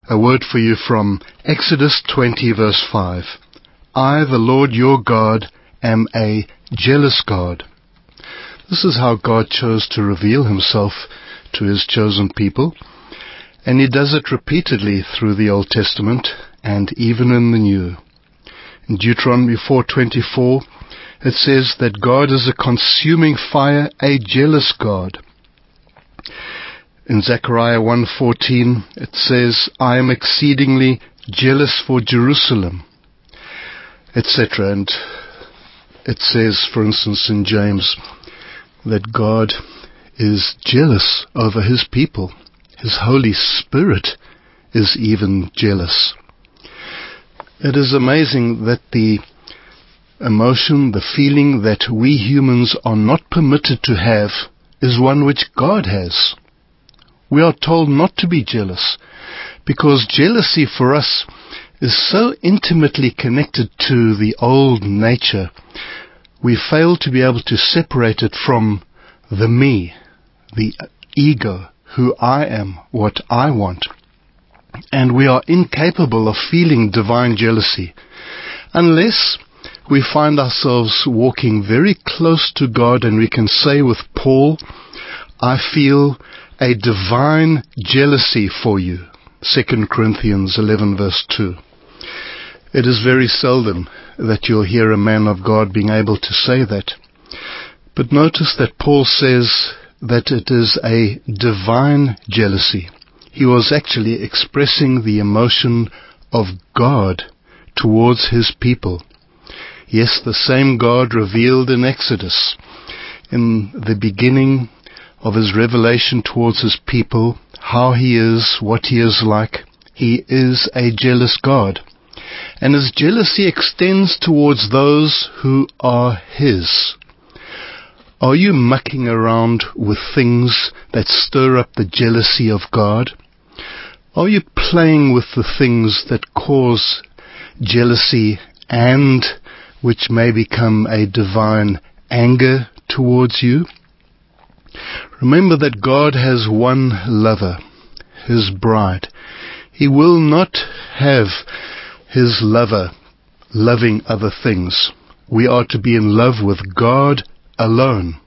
A word for you from Exodus 20 verse 5. I, the Lord your God, am a jealous God. This is how God chose to reveal himself to his chosen people, and he does it repeatedly through the Old Testament and even in the New. In Deuteronomy 4:24, it says that God is a consuming fire, a jealous God. In Zechariah 1:14, it says, I am exceedingly jealous for Jerusalem, etc. And it says, for instance, in James, that God is jealous over his people. His Holy Spirit is even jealous. It is amazing that the emotion, the feeling that we humans are not permitted to have is one which God has. We are told not to be jealous, because jealousy for us is so intimately connected to the old nature. We fail to be able to separate it from the me, the ego, who I am, what I want. And we are incapable of feeling divine jealousy unless we find ourselves walking very close to God, and we can say with Paul, I feel a divine jealousy for you. 2 Corinthians 11 verse 2. It is very seldom that you'll hear a man of God being able to say that. But notice that Paul says that it is a divine jealousy. He was actually expressing the emotion of God towards his people. Yes, the same God revealed in Exodus, in the beginning of his revelation towards his people, how he is, what he is like. He is a jealous God. And his jealousy extends towards those who are his. Are you mucking around with things that stir up the jealousy of God? Are you playing with the things that cause jealousy and which may become a divine anger towards you? Remember that God has one lover, his bride. He will not have his lover loving other things. We are to be in love with God alone.